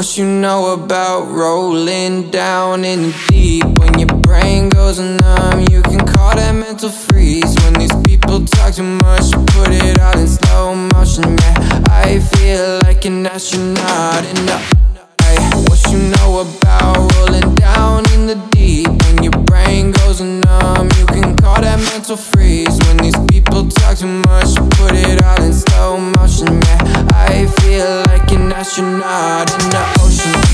What you know about rolling down in the deep? When your brain goes numb, you can call that mental freeze. When these people talk too much, put it all in slow motion. Yeah, I feel like an astronaut in the what you know about rolling down in the deep? When your brain goes numb, you can call that mental freeze. When these people talk too much, put it all in slow motion. Yeah, I feel like an astronaut in the ocean.